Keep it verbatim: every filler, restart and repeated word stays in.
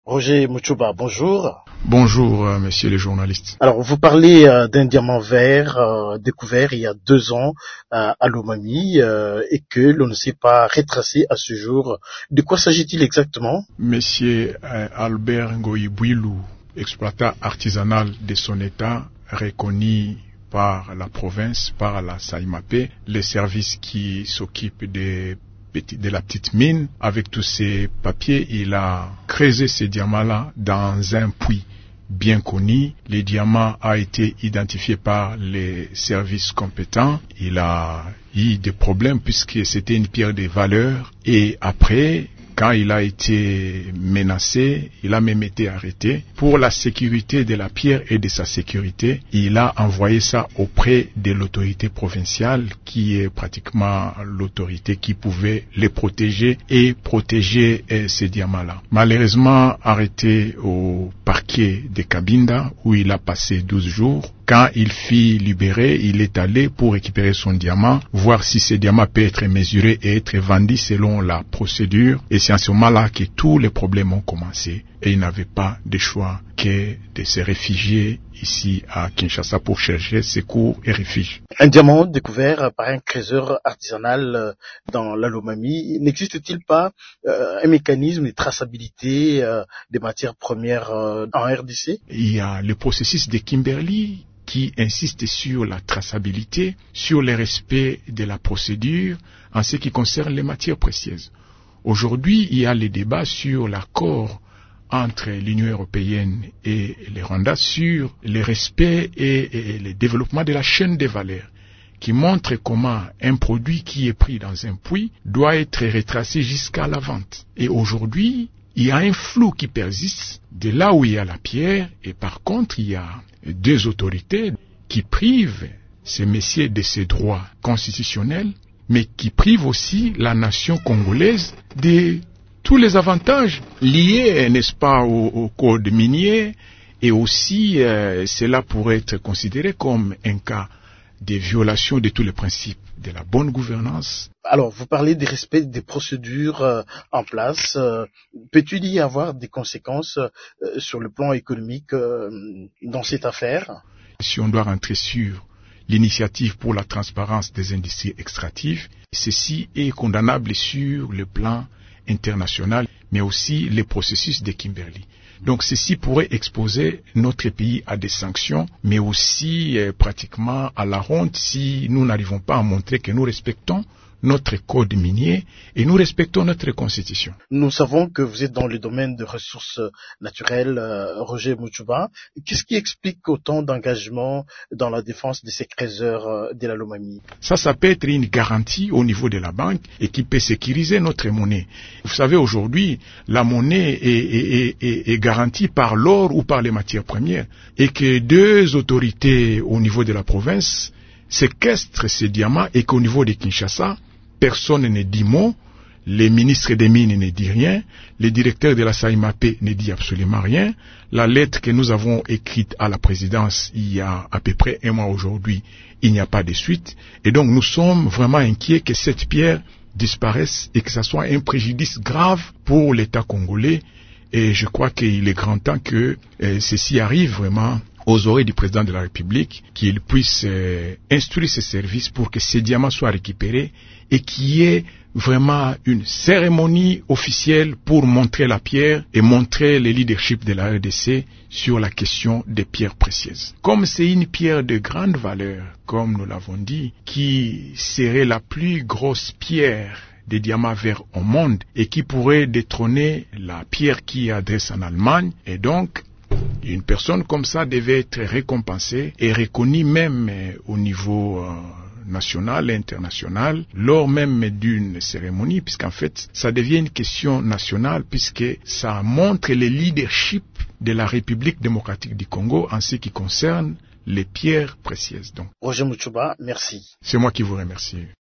Roger Muchuba, bonjour. Bonjour, euh, messieurs les journalistes. Alors, vous parlez euh, d'un diamant vert euh, découvert il y a deux ans euh, à Lomami euh, et que l'on ne sait pas retracer à ce jour. De quoi s'agit-il exactement? Monsieur euh, Albert Ngoïbouilou, exploitant artisanal de son état, reconnu par la province, par la SAIMAPE, les services qui s'occupent des de la petite mine, avec tous ces papiers, il a creusé ces diamants-là dans un puits bien connu. Le diamant a été identifié par les services compétents. Il a eu des problèmes puisque c'était une pierre de valeur. Et après, quand il a été menacé, il a même été arrêté. Pour la sécurité de la pierre et de sa sécurité, il a envoyé ça auprès de l'autorité provinciale qui est pratiquement l'autorité qui pouvait les protéger et protéger eh, ces diamants-là. Malheureusement, arrêté au parquet de Cabinda où il a passé douze jours. Quand il fut libéré, il est allé pour récupérer son diamant, voir si ce diamant peut être mesuré et être vendu selon la procédure. Et c'est en ce moment-là que tous les problèmes ont commencé. Et il n'avait pas de choix que de se réfugier ici à Kinshasa pour chercher secours et refuge. Un diamant découvert par un creuseur artisanal dans la Lomami, n'existe-t-il pas euh, un mécanisme de traçabilité euh, des matières premières euh, en R D C? Il y a le processus de Kimberley qui insiste sur la traçabilité, sur le respect de la procédure en ce qui concerne les matières précieuses. Aujourd'hui, il y a le débat sur l'accord entre l'Union européenne et le Rwanda sur le respect et, et le développement de la chaîne de valeur, qui montre comment un produit qui est pris dans un puits doit être retracé jusqu'à la vente. Et aujourd'hui, il y a un flou qui persiste de là où il y a la pierre, et par contre, il y a deux autorités qui privent ces messieurs de ses droits constitutionnels, mais qui privent aussi la nation congolaise de tous les avantages liés, n'est-ce pas, au, au code minier, et aussi euh, cela pourrait être considéré comme un cas de violation de tous les principes de la bonne gouvernance. Alors, vous parlez du respect des procédures euh, en place. Euh, peut-il y avoir des conséquences euh, sur le plan économique euh, dans cette affaire? Si on doit rentrer sur l'initiative pour la transparence des industries extractives, ceci est condamnable sur le plan international, mais aussi les processus de Kimberley. Donc ceci pourrait exposer notre pays à des sanctions, mais aussi euh, pratiquement à la honte si nous n'arrivons pas à montrer que nous respectons notre code minier et nous respectons notre constitution. Nous savons que vous êtes dans le domaine des ressources naturelles, euh, Roger Muchuba. Qu'est-ce qui explique autant d'engagement dans la défense de ces creuseurs euh, de la Lomami? Ça, ça peut être une garantie au niveau de la banque et qui peut sécuriser notre monnaie. Vous savez, aujourd'hui, la monnaie est, est, est, est garantie par l'or ou par les matières premières et que deux autorités au niveau de la province séquestrent ces diamants et qu'au niveau de Kinshasa, personne ne dit mot, les ministres des mines ne disent rien, le directeur de la SAIMAPE ne dit absolument rien. La lettre que nous avons écrite à la présidence il y a à peu près un mois aujourd'hui, il n'y a pas de suite. Et donc nous sommes vraiment inquiets que cette pierre disparaisse et que ce soit un préjudice grave pour l'État congolais. Et je crois qu'il est grand temps que euh, ceci arrive vraiment aux oreilles du président de la République, qu'il puisse euh, instruire ses services pour que ces diamants soient récupérés et qu'il y ait vraiment une cérémonie officielle pour montrer la pierre et montrer le leadership de la R D C sur la question des pierres précieuses. Comme c'est une pierre de grande valeur, comme nous l'avons dit, qui serait la plus grosse pierre des diamants verts au monde et qui pourrait détrôner la pierre qui adresse en Allemagne, et donc une personne comme ça devait être récompensée et reconnue même au niveau euh, national et international lors même d'une cérémonie, puisqu'en fait ça devient une question nationale puisque ça montre le leadership de la République démocratique du Congo en ce qui concerne les pierres précieuses. Donc, Roger Muchuba, merci. C'est moi qui vous remercie.